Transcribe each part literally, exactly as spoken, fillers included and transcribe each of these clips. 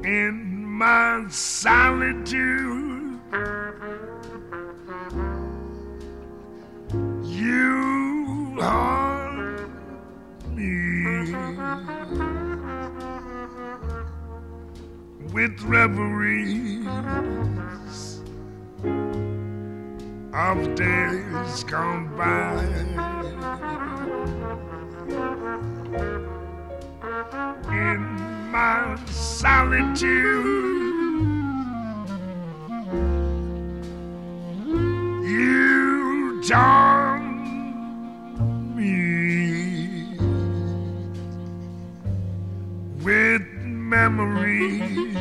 in my solitude. You haunt me with reveries of days gone by. In my solitude, you taunt me with memories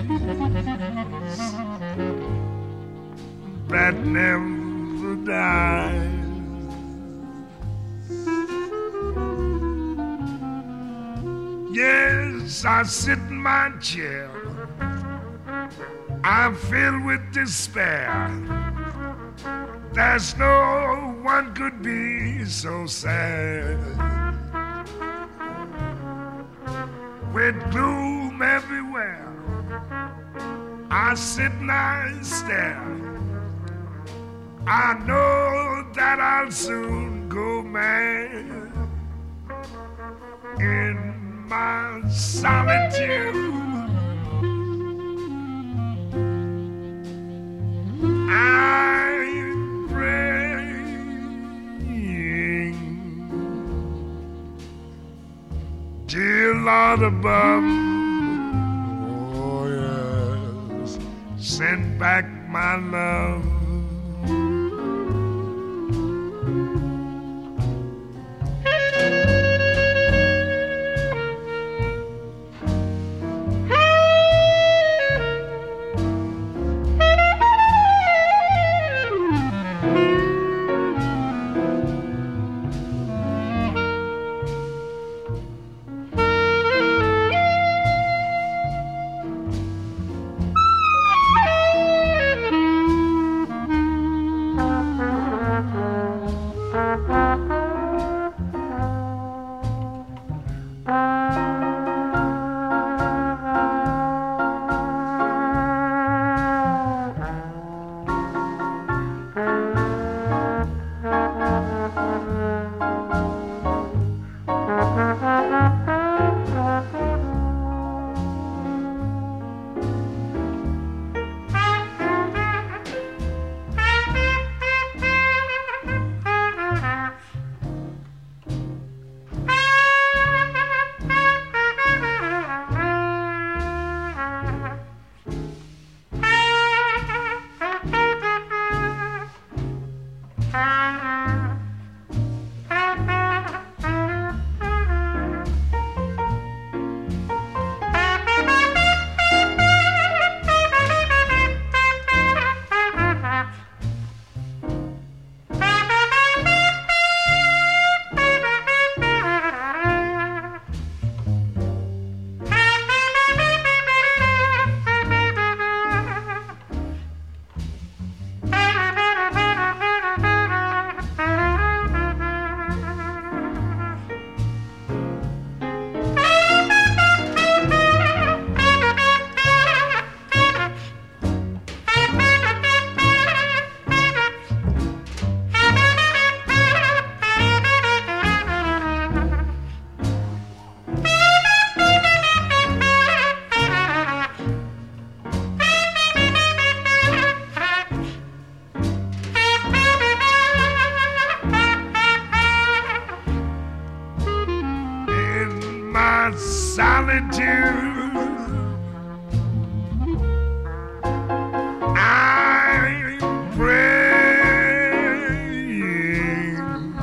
that never die. Yes, I sit in my chair, I'm filled with despair. There's no one could be so sad. With gloom everywhere, I sit and I stare. I know that I'll soon go mad in my solitude. I'm praying, dear Lord above, oh yes, send back my love. Solitude, I'm praying,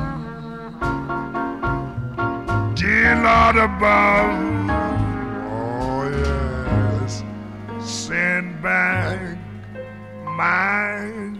dear Lord above, oh yes, send back my